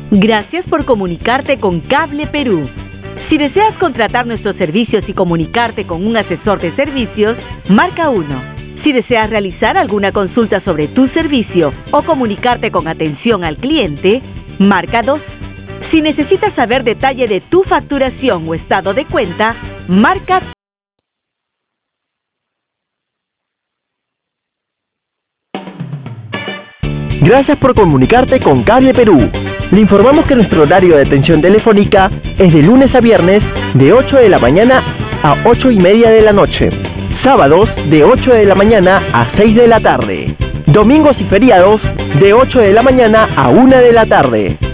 Gracias por comunicarte con Cable Perú. Si deseas contratar nuestros servicios y comunicarte con un asesor de servicios, marca 1. Si deseas realizar alguna consulta sobre tu servicio o comunicarte con atención al cliente, marca 2. Si necesitas saber detalle de tu facturación o estado de cuenta, marca 3. Gracias por comunicarte con Cable Perú. Le informamos que nuestro horario de atención telefónica es de lunes a viernes de 8 de la mañana a 8:30 de la noche. Sábados de 8 de la mañana a 6 de la tarde. Domingos y feriados de 8 de la mañana a 1 de la tarde.